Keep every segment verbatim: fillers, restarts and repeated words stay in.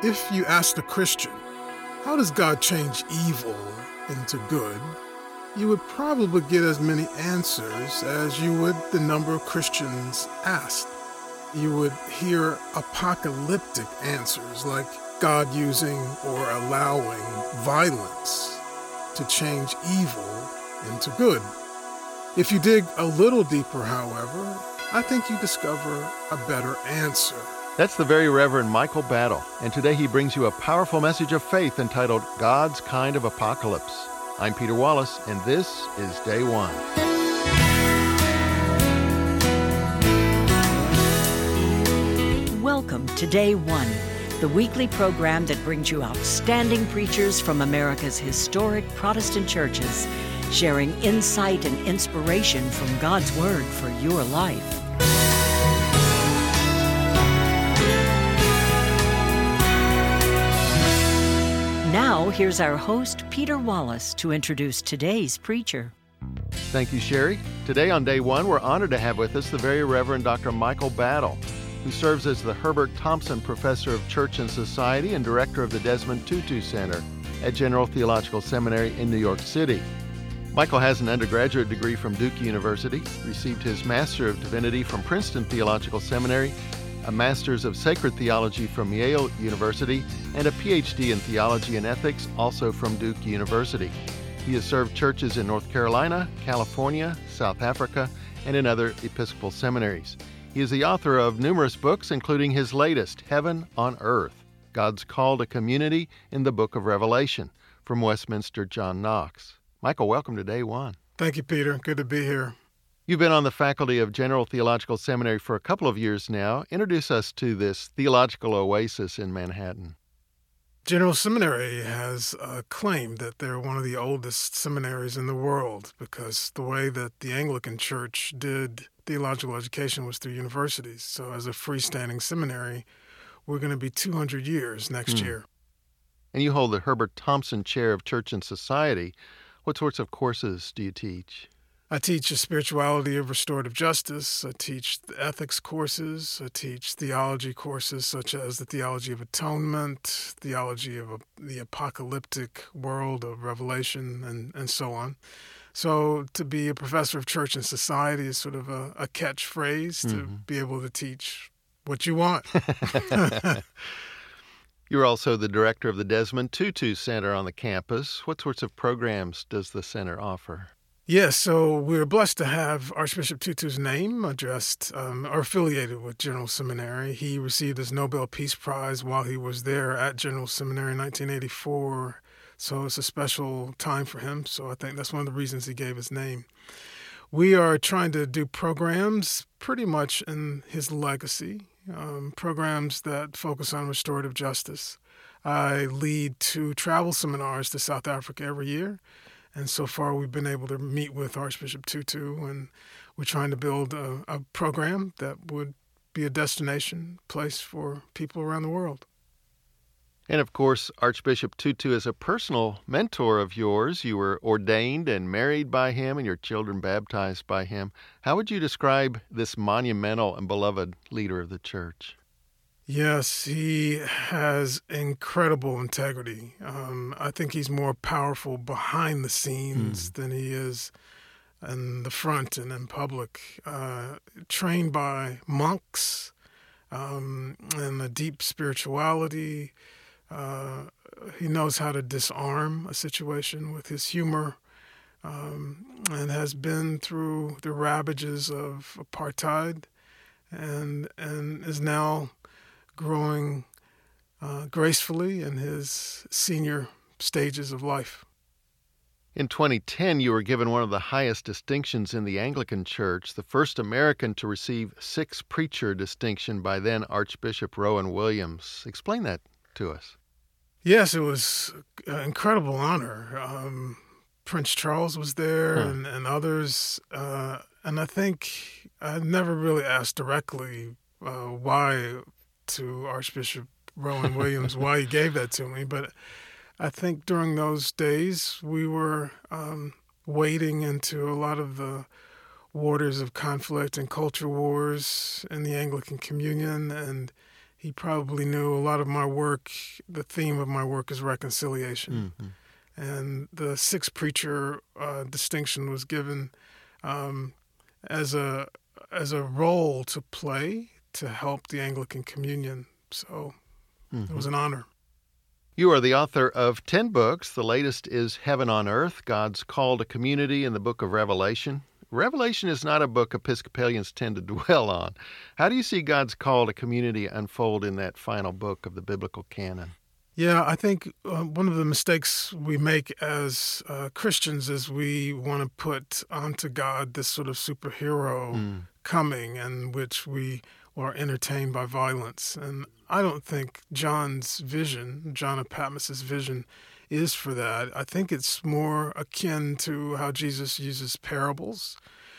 If you asked a Christian, how does God change evil into good, you would probably get as many answers as you would the number of Christians asked. You would hear apocalyptic answers like God using or allowing violence to change evil into good. If you dig a little deeper, however, I think you discover a better answer. That's the very Reverend Michael Battle, and today he brings you a powerful message of faith entitled God's Kind of Apocalypse. I'm Peter Wallace, and this is Day One. Welcome to Day One, the weekly program that brings you outstanding preachers from America's historic Protestant churches, sharing insight and inspiration from God's Word for your life. Now, here's our host, Peter Wallace, to introduce today's preacher. Thank you, Sherry. Today on Day One, we're honored to have with us the very Reverend Doctor Michael Battle, who serves as the Herbert Thompson Professor of Church and Society and Director of the Desmond Tutu Center at General Theological Seminary in New York City. Michael has an undergraduate degree from Duke University, received his Master of Divinity from Princeton Theological Seminary, a Master's of Sacred Theology from Yale University, and a P H D in Theology and Ethics, also from Duke University. He has served churches in North Carolina, California, South Africa, and in other Episcopal seminaries. He is the author of numerous books, including his latest, Heaven on Earth, God's Call to Community in the Book of Revelation, from Westminster John Knox. Michael, welcome to Day One. Thank you, Peter. Good to be here. You've been on the faculty of General Theological Seminary for a couple of years now. Introduce us to this theological oasis in Manhattan. General Seminary has uh, claimed that they're one of the oldest seminaries in the world because the way that the Anglican Church did theological education was through universities. So as a freestanding seminary, we're going to be two hundred years next Hmm. year. And you hold the Herbert Thompson Chair of Church and Society. What sorts of courses do you teach? I teach a spirituality of restorative justice. I teach the ethics courses. I teach theology courses such as the theology of atonement, theology of a, the apocalyptic world of Revelation, and, and so on. So to be a professor of church and society is sort of a, a catchphrase to Mm-hmm. be able to teach what you want. You're also the director of the Desmond Tutu Center on the campus. What sorts of programs does the center offer? Yes, so we're blessed to have Archbishop Tutu's name addressed um, or affiliated with General Seminary. He received his Nobel Peace Prize while he was there at General Seminary in nineteen eighty-four, so it's a special time for him. So I think that's one of the reasons he gave his name. We are trying to do programs pretty much in his legacy, um, programs that focus on restorative justice. I lead two travel seminars to South Africa every year. And so far, we've been able to meet with Archbishop Tutu, and we're trying to build a, a program that would be a destination place for people around the world. And of course, Archbishop Tutu is a personal mentor of yours. You were ordained and married by him, and your children baptized by him. How would you describe this monumental and beloved leader of the church? Yes, he has incredible integrity. Um, I think he's more powerful behind the scenes mm. than he is in the front and in public. Uh, trained by monks um, and a deep spirituality. Uh, he knows how to disarm a situation with his humor um, and has been through the ravages of apartheid and and is now growing uh, gracefully in his senior stages of life. In twenty ten, you were given one of the highest distinctions in the Anglican Church, the first American to receive Six Preacher distinction by then Archbishop Rowan Williams. Explain that to us. Yes, it was an incredible honor. Um, Prince Charles was there huh. and, and others. Uh, and I think I never really asked directly uh, why to Archbishop Rowan Williams why he gave that to me, but I think during those days we were um, wading into a lot of the waters of conflict and culture wars in the Anglican Communion, and he probably knew a lot of my work, the theme of my work is reconciliation. Mm-hmm. And the sixth preacher uh, distinction was given um, as a as a role to play to help the Anglican Communion. So mm-hmm. It was an honor. You are the author of ten books. The latest is Heaven on Earth, God's Call to Community in the Book of Revelation. Revelation is not a book Episcopalians tend to dwell on. How do you see God's call to community unfold in that final book of the biblical canon? Yeah, I think uh, one of the mistakes we make as uh, Christians is we want to put onto God this sort of superhero mm. coming in which we are entertained by violence. And I don't think John's vision, John of Patmos's vision, is for that. I think it's more akin to how Jesus uses parables.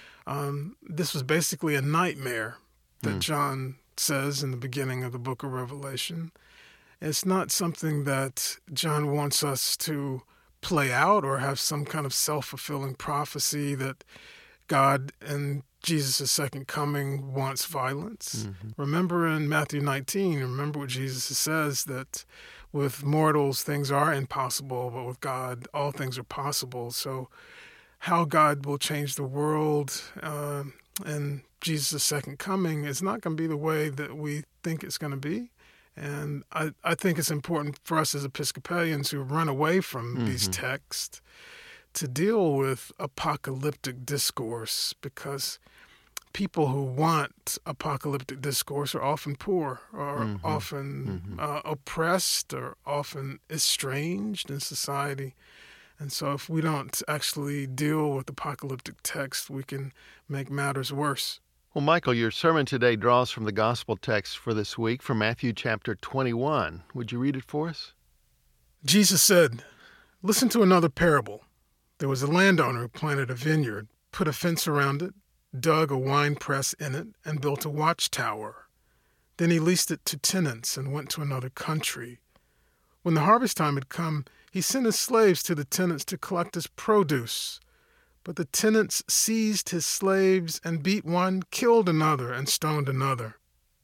Um, this was basically a nightmare that mm. John says in the beginning of the book of Revelation. It's not something that John wants us to play out or have some kind of self-fulfilling prophecy that God and Jesus' second coming wants violence. Mm-hmm. Remember in Matthew nineteen, remember what Jesus says, that with mortals things are impossible, but with God all things are possible. So how God will change the world uh, and Jesus' second coming is not going to be the way that we think it's going to be. And I, I think it's important for us as Episcopalians who run away from mm-hmm. these texts to deal with apocalyptic discourse, because people who want apocalyptic discourse are often poor, or mm-hmm. often mm-hmm. Uh, oppressed, or often estranged in society. And so if we don't actually deal with apocalyptic text, we can make matters worse. Well, Michael, your sermon today draws from the gospel text for this week from Matthew chapter twenty-one. Would you read it for us? Jesus said, "Listen to another parable. There was a landowner who planted a vineyard, put a fence around it, dug a wine press in it, and built a watchtower. Then he leased it to tenants and went to another country. When the harvest time had come, he sent his slaves to the tenants to collect his produce. But the tenants seized his slaves and beat one, killed another, and stoned another.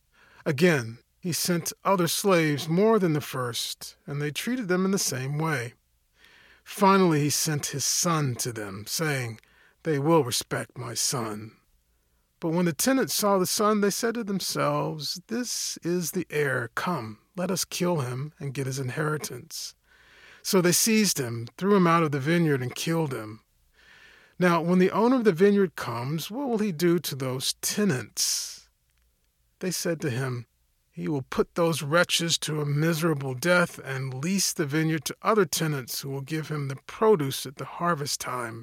Again, he sent other slaves more than the first, and they treated them in the same way. Finally, he sent his son to them, saying, 'They will respect my son.' But when the tenants saw the son, they said to themselves, 'This is the heir. Come, let us kill him and get his inheritance.' So they seized him, threw him out of the vineyard, and killed him. Now, when the owner of the vineyard comes, what will he do to those tenants?" They said to him, "He will put those wretches to a miserable death and lease the vineyard to other tenants who will give him the produce at the harvest time."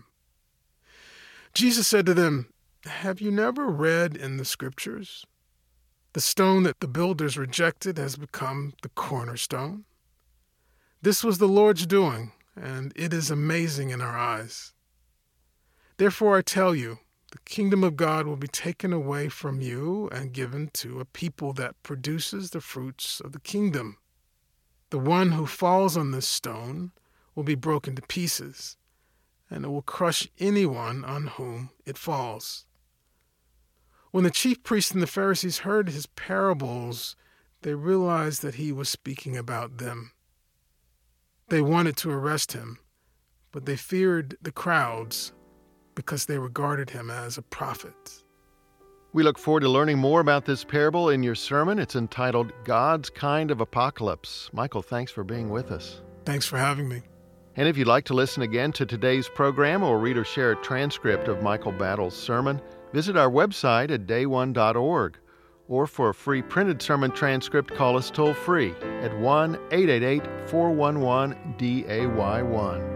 Jesus said to them, "Have you never read in the Scriptures? The stone that the builders rejected has become the cornerstone. This was the Lord's doing, and it is amazing in our eyes. Therefore I tell you, the kingdom of God will be taken away from you and given to a people that produces the fruits of the kingdom. The one who falls on this stone will be broken to pieces, and it will crush anyone on whom it falls." When the chief priests and the Pharisees heard his parables, they realized that he was speaking about them. They wanted to arrest him, but they feared the crowds because they regarded him as a prophet. We look forward to learning more about this parable in your sermon. It's entitled God's Kind of Apocalypse. Michael, thanks for being with us. Thanks for having me. And if you'd like to listen again to today's program or read or share a transcript of Michael Battle's sermon, visit our website at day one dot org. Or for a free printed sermon transcript, call us toll-free at one eight eight eight, four one one, D A Y one.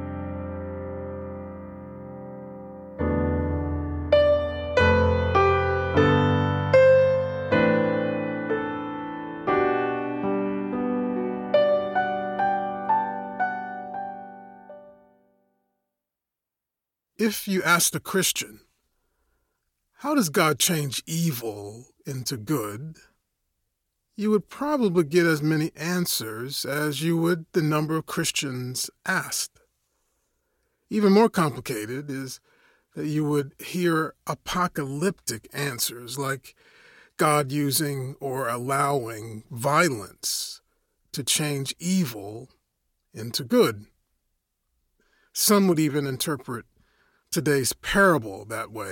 If you asked a Christian, how does God change evil into good, you would probably get as many answers as you would the number of Christians asked. Even more complicated is that you would hear apocalyptic answers like, God using or allowing violence to change evil into good. Some would even interpret today's parable that way.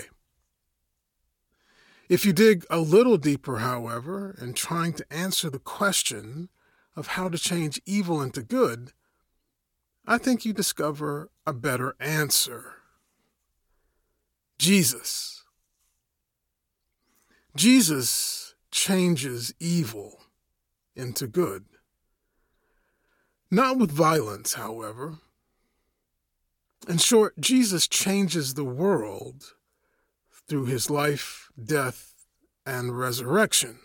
If you dig a little deeper, however, in trying to answer the question of how to change evil into good, I think you discover a better answer. Jesus. Jesus changes evil into good. Not with violence, however. In short, Jesus changes the world through his life, death, and resurrection.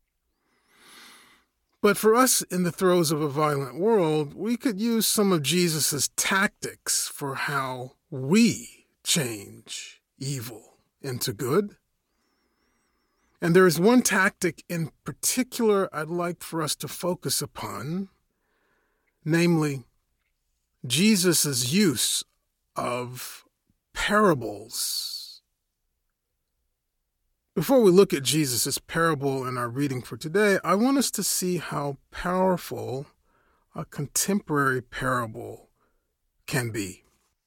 But for us in the throes of a violent world, we could use some of Jesus' tactics for how we change evil into good. And there is one tactic in particular I'd like for us to focus upon, namely Jesus' use of parables. Before we look at Jesus' parable in our reading for today, I want us to see how powerful a contemporary parable can be.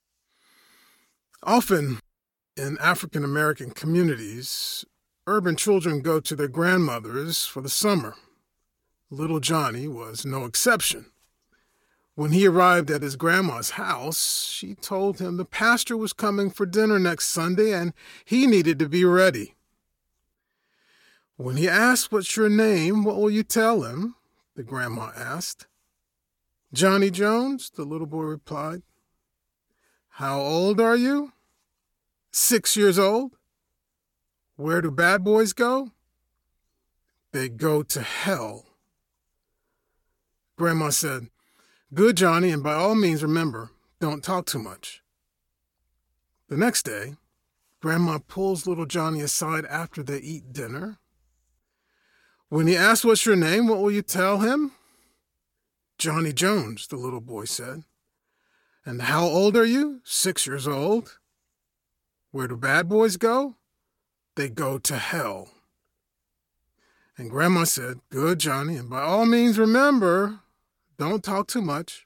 Often in African American communities, urban children go to their grandmothers for the summer. Little Johnny was no exception. When he arrived at his grandma's house, she told him the pastor was coming for dinner next Sunday and he needed to be ready. When he asked, "What's your name? What will you tell him?" the grandma asked. "Johnny Jones," the little boy replied. "How old are you?" "Six years old." "Where do bad boys go?" "They go to hell." Grandma said, "Good, Johnny, and by all means remember, don't talk too much." The next day, Grandma pulls little Johnny aside after they eat dinner. When he asks, "What's your name? What will you tell him?" "Johnny Jones," the little boy said. "And how old are you?" "Six years old." "Where do bad boys go?" "They go to hell." And Grandma said, "Good, Johnny, and by all means remember, don't talk too much."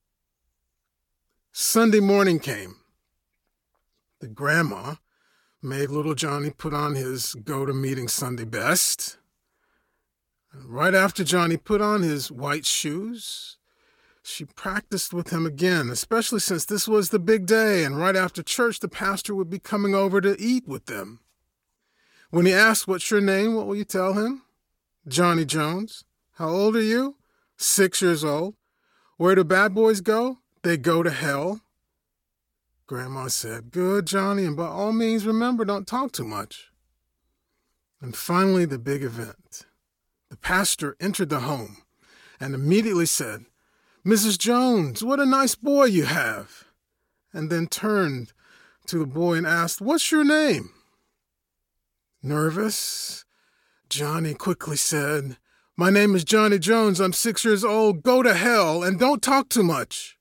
Sunday morning came. The grandma made little Johnny put on his go-to-meeting Sunday best. Right after Johnny put on his white shoes, she practiced with him again, especially since this was the big day, and right after church, the pastor would be coming over to eat with them. When he asked, "What's your name? What will you tell him?" "Johnny Jones." "How old are you?" "Six years old." "Where do bad boys go?" "They go to hell." Grandma said, "Good, Johnny, and by all means remember, don't talk too much." And finally, the big event. The pastor entered the home and immediately said, "Missus Jones, what a nice boy you have," and then turned to the boy and asked, "What's your name?" Nervous, Johnny quickly said, "My name is Johnny Jones. I'm six years old. Go to hell and don't talk too much."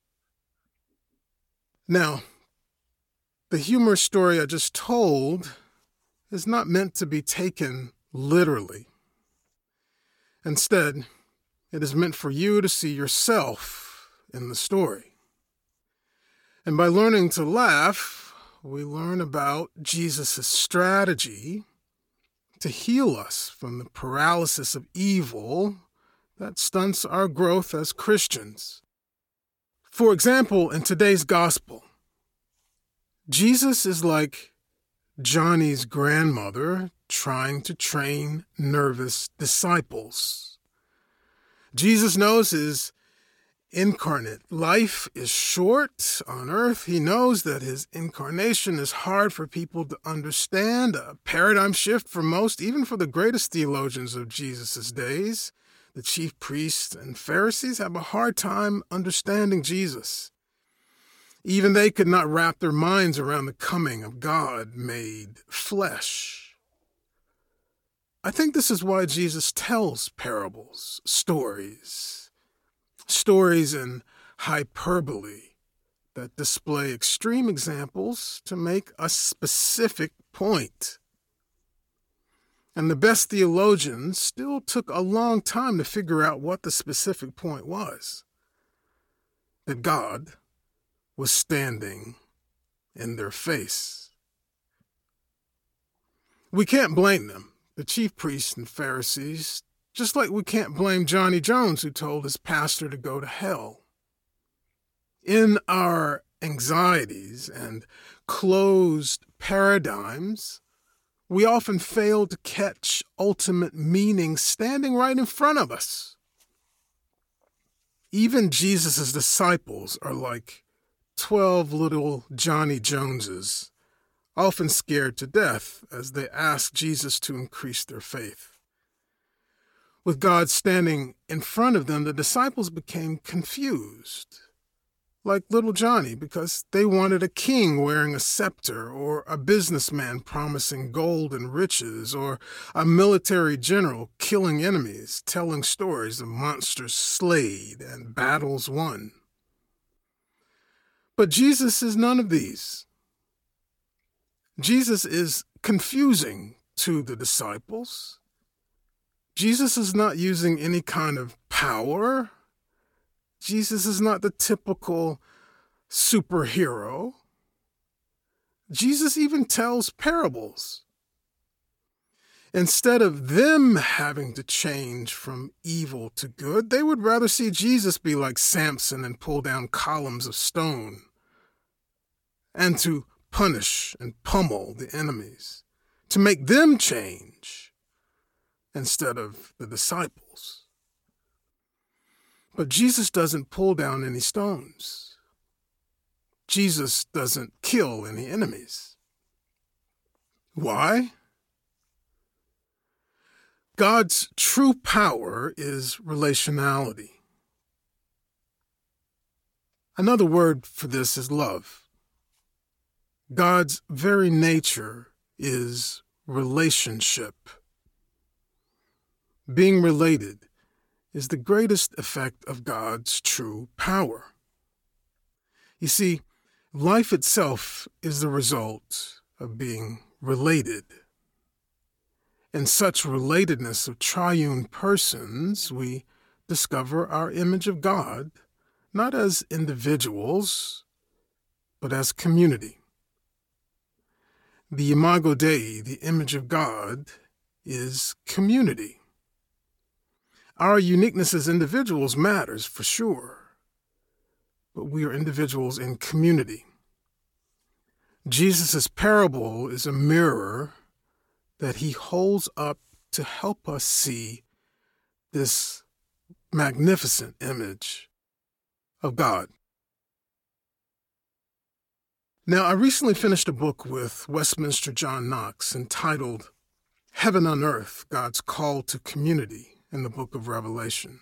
Now, the humorous story I just told is not meant to be taken literally. Instead, it is meant for you to see yourself in the story. And by learning to laugh, we learn about Jesus' strategy to heal us from the paralysis of evil that stunts our growth as Christians. For example, in today's gospel, Jesus is like Johnny's grandmother trying to train nervous disciples. Jesus knows his incarnate life is short on earth. He knows that his incarnation is hard for people to understand, a paradigm shift for most, even for the greatest theologians of Jesus' days. The chief priests and Pharisees have a hard time understanding Jesus. Even they could not wrap their minds around the coming of God made flesh. I think this is why Jesus tells parables, stories, stories in hyperbole that display extreme examples to make a specific point. And the best theologians still took a long time to figure out what the specific point was. That God was standing in their face. We can't blame them, the chief priests and Pharisees, just like we can't blame Johnny Jones who told his pastor to go to hell. In our anxieties and closed paradigms, we often fail to catch ultimate meaning standing right in front of us. Even Jesus' disciples are like twelve little Johnny Joneses, often scared to death as they ask Jesus to increase their faith. With God standing in front of them, the disciples became confused, like little Johnny, because they wanted a king wearing a scepter, or a businessman promising gold and riches, or a military general killing enemies, telling stories of monsters slayed and battles won. But Jesus is none of these. Jesus is confusing to the disciples. Jesus is not using any kind of power. Jesus is not the typical superhero. Jesus even tells parables. Instead of them having to change from evil to good, they would rather see Jesus be like Samson and pull down columns of stone, and to punish and pummel the enemies, to make them change instead of the disciples. But Jesus doesn't pull down any stones. Jesus doesn't kill any enemies. Why? God's true power is relationality. Another word for this is love. God's very nature is relationship. Being related is the greatest effect of God's true power. You see, life itself is the result of being related. In such relatedness of triune persons, we discover our image of God, not as individuals, but as community. The imago Dei, the image of God, is community. Our uniqueness as individuals matters for sure, but we are individuals in community. Jesus' parable is a mirror that he holds up to help us see this magnificent image of God. Now, I recently finished a book with Westminster John Knox entitled Heaven on Earth, God's Call to Community in the Book of Revelation.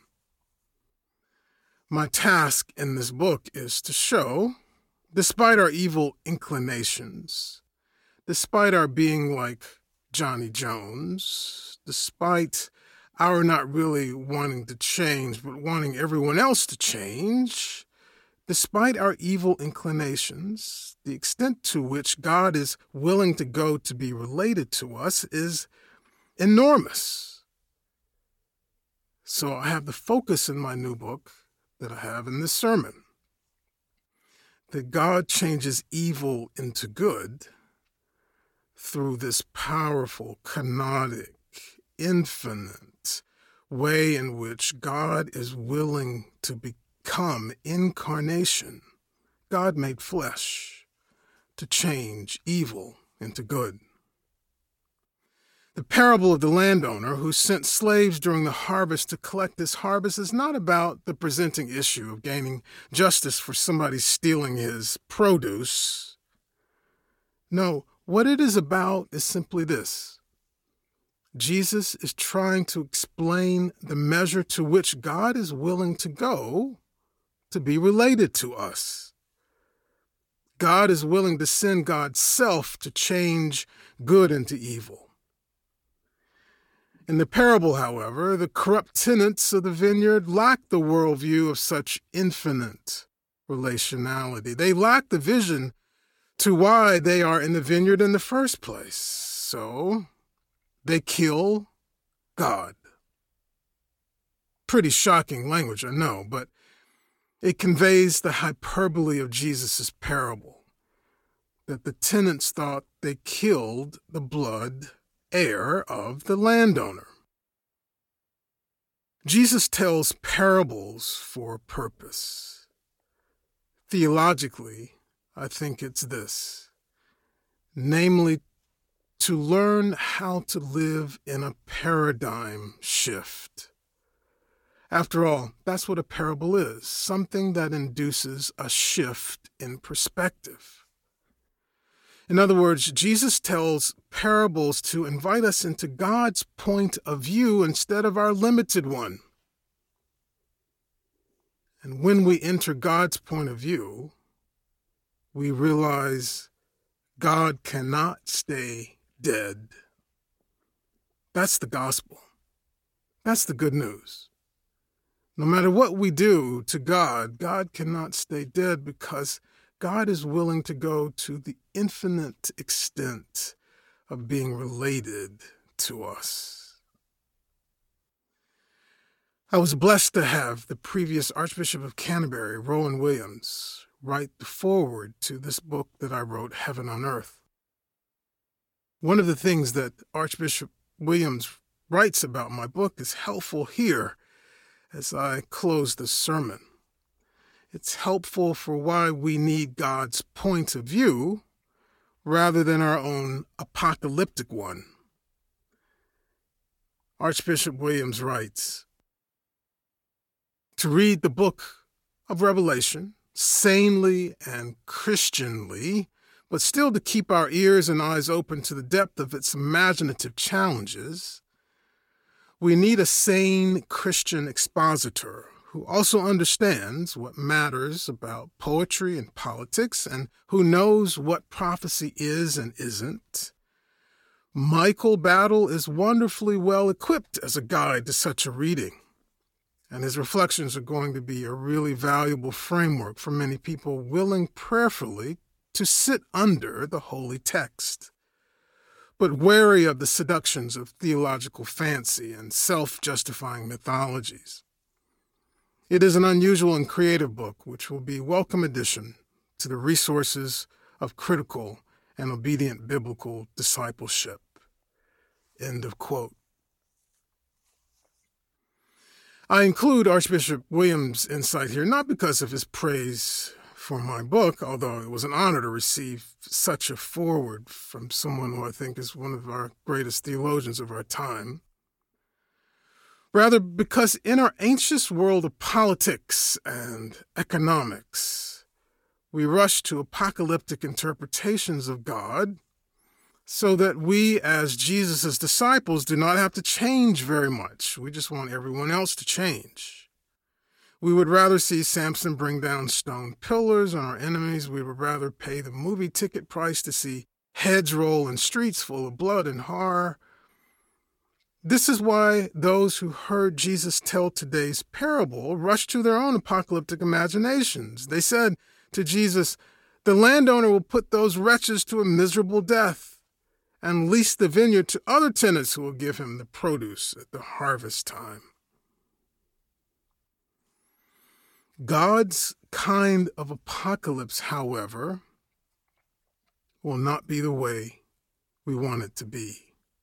My task in this book is to show, despite our evil inclinations, despite our being like Johnny Jones, despite our not really wanting to change, but wanting everyone else to change, despite our evil inclinations, the extent to which God is willing to go to be related to us is enormous. So I have the focus in my new book that I have in this sermon, that God changes evil into good through this powerful, kenotic, infinite way in which God is willing to become incarnation, God made flesh, to change evil into good. The parable of the landowner who sent slaves during the harvest to collect his harvest is not about the presenting issue of gaining justice for somebody stealing his produce. No, what it is about is simply this. Jesus is trying to explain the measure to which God is willing to go to be related to us. God is willing to send God's self to change good into evil. In the parable, however, the corrupt tenants of the vineyard lack the worldview of such infinite relationality. They lack the vision to why they are in the vineyard in the first place. So they kill God. Pretty shocking language, I know, but it conveys the hyperbole of Jesus' parable, that the tenants thought they killed the blood heir of the landowner. Jesus tells parables for a purpose. Theologically, I think it's this, namely, to learn how to live in a paradigm shift. After all, that's what a parable is, something that induces a shift in perspective. In other words, Jesus tells parables to invite us into God's point of view instead of our limited one. And when we enter God's point of view, we realize God cannot stay dead. That's the gospel. That's the good news. No matter what we do to God, God cannot stay dead because God is willing to go to the infinite extent of being related to us. I was blessed to have the previous Archbishop of Canterbury, Rowan Williams, write the foreword to this book that I wrote, Heaven on Earth. One of the things that Archbishop Williams writes about my book is helpful here as I close the sermon. It's helpful for why we need God's point of view rather than our own apocalyptic one. Archbishop Williams writes, to read the book of Revelation sanely and Christianly, but still to keep our ears and eyes open to the depth of its imaginative challenges, we need a sane Christian expositor who also understands what matters about poetry and politics and who knows what prophecy is and isn't. Michael Battle is wonderfully well equipped as a guide to such a reading, and his reflections are going to be a really valuable framework for many people willing prayerfully to sit under the holy text, but wary of the seductions of theological fancy and self-justifying mythologies. It is an unusual and creative book, which will be a welcome addition to the resources of critical and obedient biblical discipleship. End of quote. I include Archbishop Williams' insight here, not because of his praise for my book, although it was an honor to receive such a foreword from someone who I think is one of our greatest theologians of our time. Rather, because in our anxious world of politics and economics, we rush to apocalyptic interpretations of God so that we, as Jesus' disciples, do not have to change very much. We just want everyone else to change. We would rather see Samson bring down stone pillars on our enemies. We would rather pay the movie ticket price to see heads roll in streets full of blood and horror. This is why those who heard Jesus tell today's parable rushed to their own apocalyptic imaginations. They said to Jesus, "The landowner will put those wretches to a miserable death and lease the vineyard to other tenants who will give him the produce at the harvest time." God's kind of apocalypse, however, will not be the way we want it to be.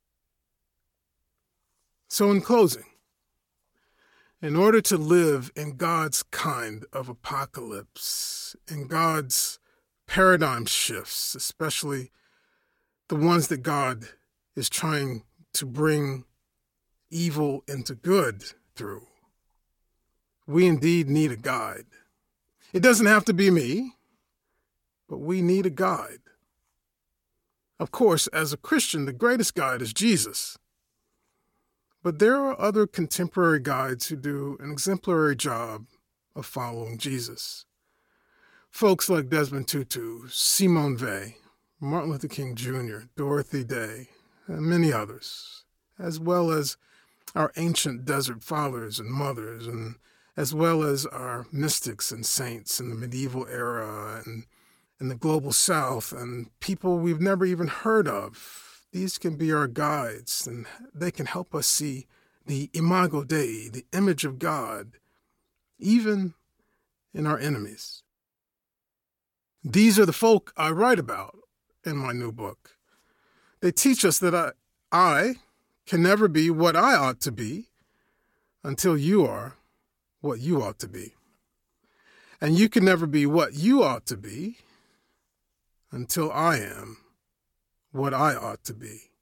So in closing, in order to live in God's kind of apocalypse, in God's paradigm shifts, especially the ones that God is trying to bring evil into good through, we indeed need a guide. It doesn't have to be me, but we need a guide. Of course, as a Christian, the greatest guide is Jesus. But there are other contemporary guides who do an exemplary job of following Jesus. Folks like Desmond Tutu, Simone Weil, Martin Luther King Junior, Dorothy Day, and many others, as well as our ancient desert fathers and mothers, and as well as our mystics and saints in the medieval era and in the global south, and people we've never even heard of these can be our guides, and they can help us see the imago Dei, the image of God, even in our enemies. These are the folk I write about in my new book. They teach us that I, I can never be what I ought to be until you are what you ought to be. And you can never be what you ought to be until I am what I ought to be.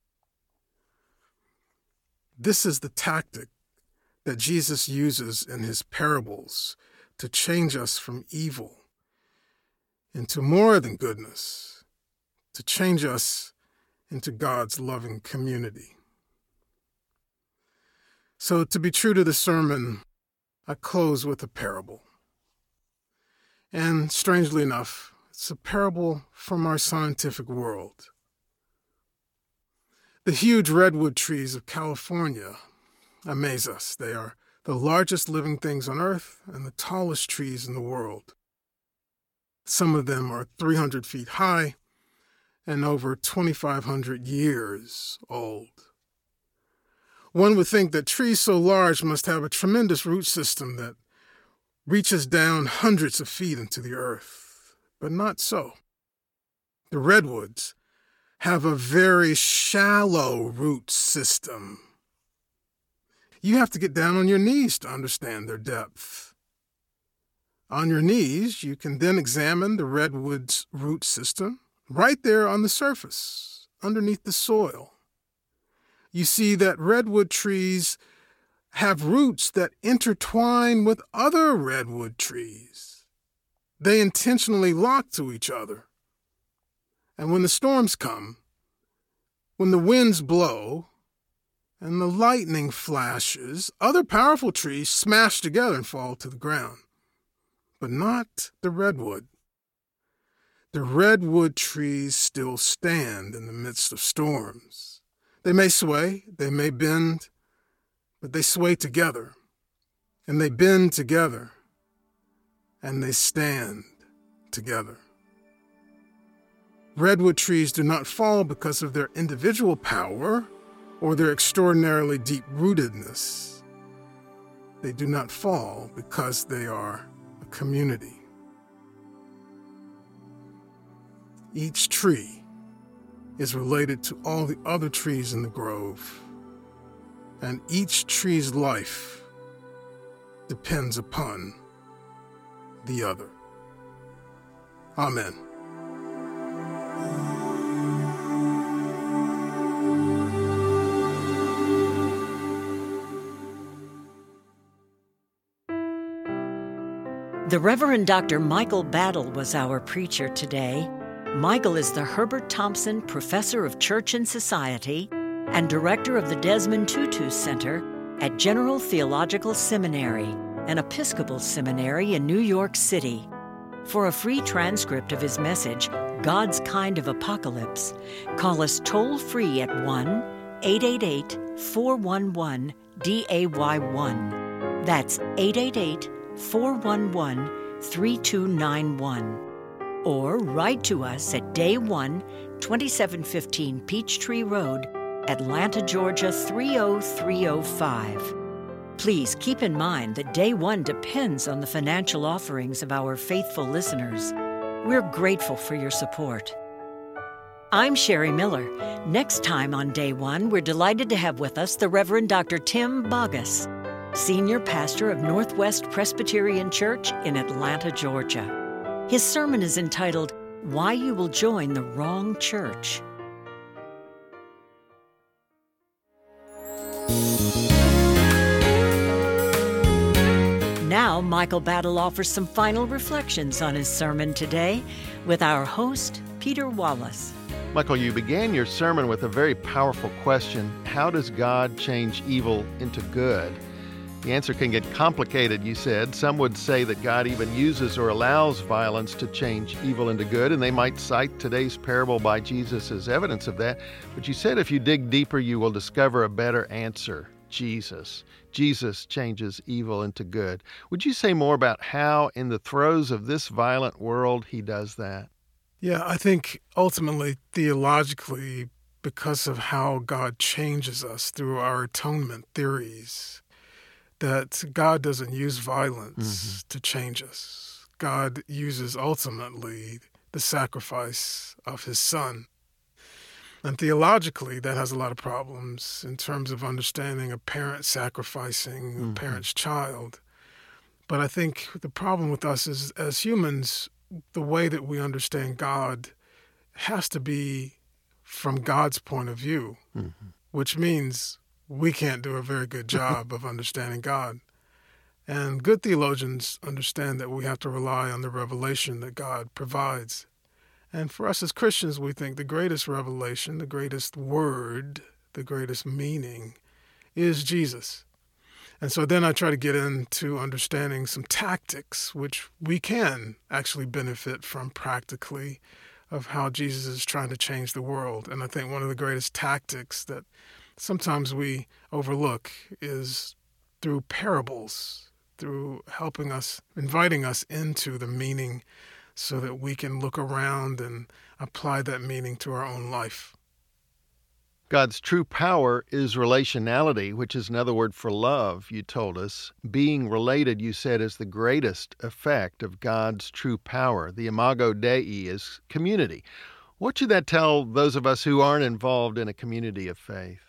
This is the tactic that Jesus uses in his parables to change us from evil into more than goodness, to change us into God's loving community. So, to be true to the sermon, I close with a parable. And strangely enough, it's a parable from our scientific world. The huge redwood trees of California amaze us. They are the largest living things on Earth and the tallest trees in the world. Some of them are three hundred feet high and over twenty-five hundred years old. One would think that trees so large must have a tremendous root system that reaches down hundreds of feet into the earth, but not so. The redwoods have a very shallow root system. You have to get down on your knees to understand their depth. On your knees, you can then examine the redwood's root system right there on the surface, underneath the soil. You see that redwood trees have roots that intertwine with other redwood trees. They intentionally lock to each other. And when the storms come, when the winds blow, and the lightning flashes, other powerful trees smash together and fall to the ground. But not the redwood. The redwood trees still stand in the midst of storms. They may sway, they may bend, but they sway together, and they bend together, and they stand together. Redwood trees do not fall because of their individual power or their extraordinarily deep-rootedness. They do not fall because they are a community. Each tree is related to all the other trees in the grove, and each tree's life depends upon the other. Amen. The Reverend Doctor Michael Battle was our preacher today. Michael is the Herbert Thompson Professor of Church and Society and Director of the Desmond Tutu Center at General Theological Seminary, an Episcopal seminary in New York City. For a free transcript of his message, God's Kind of Apocalypse, call us toll-free at one eight eight eight, four one one, D A Y one. That's eight eight eight, four one one, three two nine one. Or write to us at Day one, twenty-seven fifteen Peachtree Road, Atlanta, Georgia three oh three oh five. Please keep in mind that Day One depends on the financial offerings of our faithful listeners. We're grateful for your support. I'm Sherry Miller. Next time on Day One, we're delighted to have with us the Reverend Doctor Tim Bogus, Senior Pastor of Northwest Presbyterian Church in Atlanta, Georgia. His sermon is entitled, Why You Will Join the Wrong Church. Now, Michael Battle offers some final reflections on his sermon today with our host, Peter Wallace. Michael, you began your sermon with a very powerful question. How does God change evil into good? The answer can get complicated, you said. Some would say that God even uses or allows violence to change evil into good, and they might cite today's parable by Jesus as evidence of that. But you said if you dig deeper, you will discover a better answer, Jesus. Jesus changes evil into good. Would you say more about how, in the throes of this violent world, he does that? Yeah, I think ultimately, theologically, because of how God changes us through our atonement theories, that God doesn't use violence mm-hmm. to change us. God uses ultimately the sacrifice of his Son. And theologically, that has a lot of problems in terms of understanding a parent sacrificing mm-hmm. a parent's child. But I think the problem with us is, as humans, the way that we understand God has to be from God's point of view, mm-hmm. which means we can't do a very good job of understanding God. And good theologians understand that we have to rely on the revelation that God provides. And for us as Christians, we think the greatest revelation, the greatest word, the greatest meaning is Jesus. And so then I try to get into understanding some tactics, which we can actually benefit from practically, of how Jesus is trying to change the world. And I think one of the greatest tactics that sometimes we overlook is through parables, through helping us, inviting us into the meaning so that we can look around and apply that meaning to our own life. God's true power is relationality, which is another word for love, you told us. Being related, you said, is the greatest effect of God's true power. The imago Dei is community. What should that tell those of us who aren't involved in a community of faith?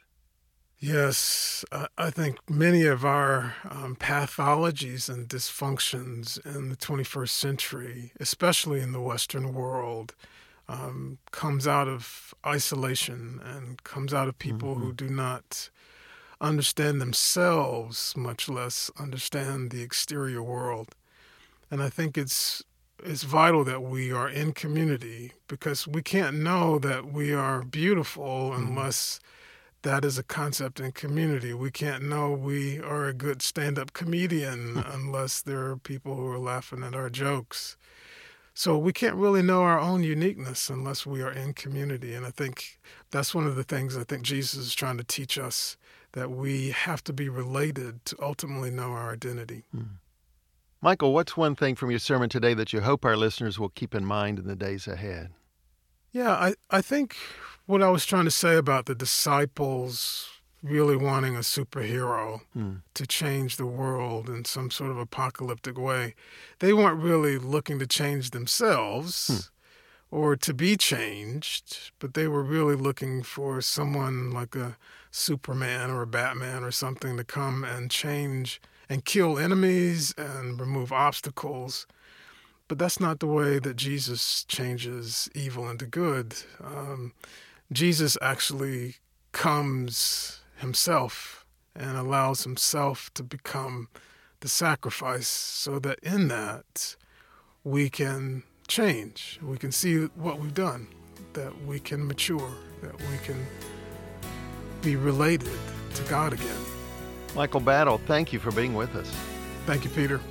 Yes, I think many of our um, pathologies and dysfunctions in the twenty-first century, especially in the Western world, Um, comes out of isolation and comes out of people mm-hmm. who do not understand themselves, much less understand the exterior world. And I think it's it's vital that we are in community, because we can't know that we are beautiful mm-hmm. unless that is a concept in community. We can't know we are a good stand-up comedian unless there are people who are laughing at our jokes. So we can't really know our own uniqueness unless we are in community. And I think that's one of the things I think Jesus is trying to teach us, that we have to be related to ultimately know our identity. Hmm. Michael, what's one thing from your sermon today that you hope our listeners will keep in mind in the days ahead? Yeah, I, I think what I was trying to say about the disciples really wanting a superhero hmm. to change the world in some sort of apocalyptic way. They weren't really looking to change themselves hmm. or to be changed, but they were really looking for someone like a Superman or a Batman or something to come and change and kill enemies and remove obstacles. But that's not the way that Jesus changes evil into good. Um, Jesus actually comes himself and allows himself to become the sacrifice, so that in that we can change. We can see what we've done, that we can mature, that we can be related to God again. Michael Battle, thank you for being with us. Thank you, Peter.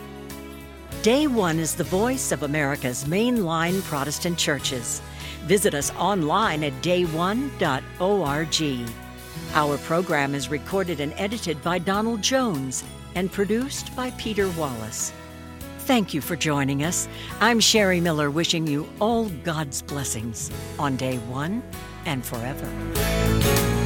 Day One is the voice of America's mainline Protestant churches. Visit us online at day one dot org. Our program is recorded and edited by Donald Jones and produced by Peter Wallace. Thank you for joining us. I'm Sherry Miller, wishing you all God's blessings on Day One and forever.